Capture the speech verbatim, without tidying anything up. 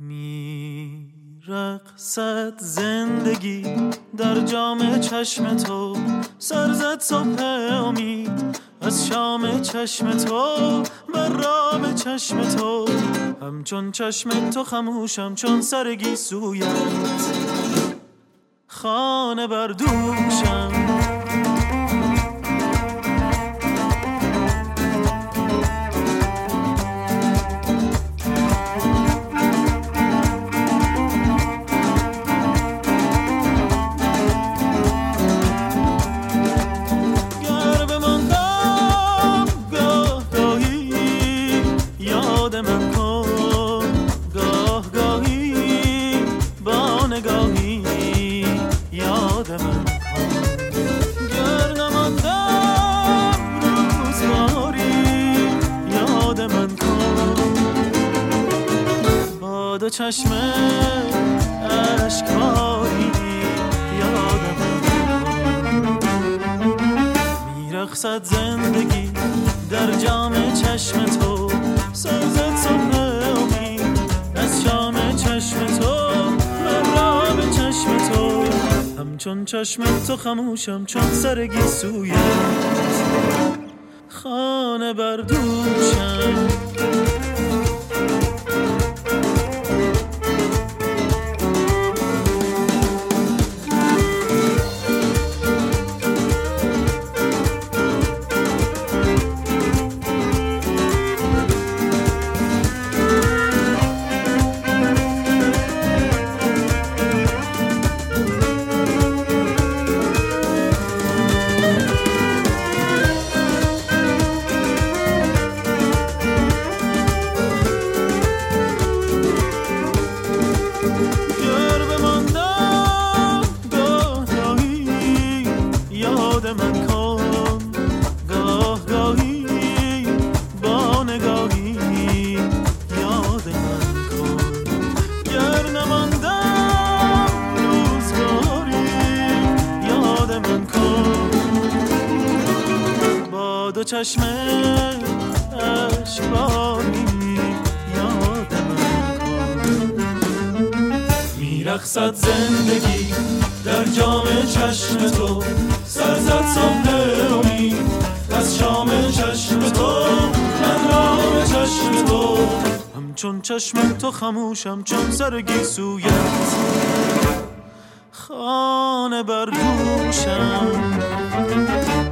میرقصد زندگی در جام چشم تو، سرزد صبح امید از شام چشم تو، مرام چشم تو، همچون چشم تو خموشم چون سر گیسویت، خانه بر دوشم. دو چشم اشکباری یادم میرقصد زندگی در جام چشم تو، سرزد صبح امید از شام چشم تو، مرام چشم تو، همچون چشم تو خموشم چون سر گیسویت، خانه بر دوشم. دو چشم اشکباری یادم کن، میرقصد زندگی در جام چشم تو، سرزد صبح امید از شام چشم تو، مرام چشم تو، همچون چشم تو خموشم چون سر گیسویت، خانه بر دوشم.